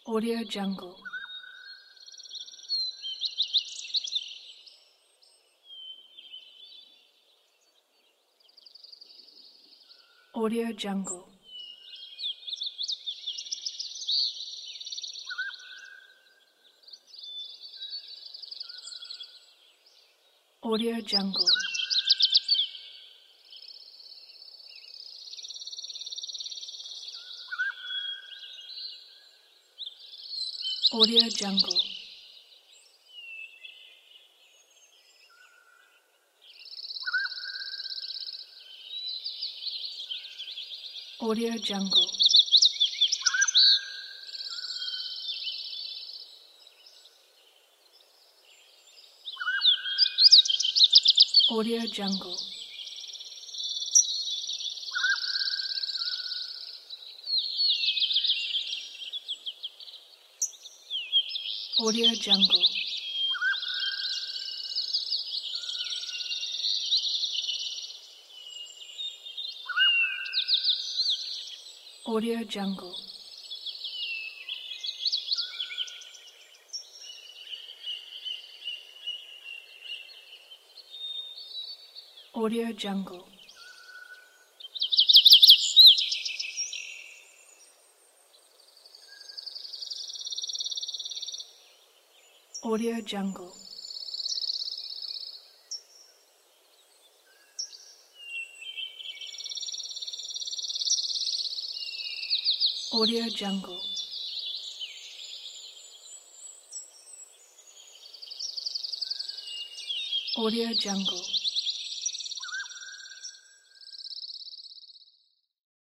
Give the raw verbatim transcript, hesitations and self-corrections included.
Audio Jungle. Audio Jungle. Audio Jungle. Audio Jungle. Audio Jungle. Audio Jungle. Audio Jungle. Audio Jungle. Audio Jungle. Audio Jungle. Audio Jungle. Audio Jungle.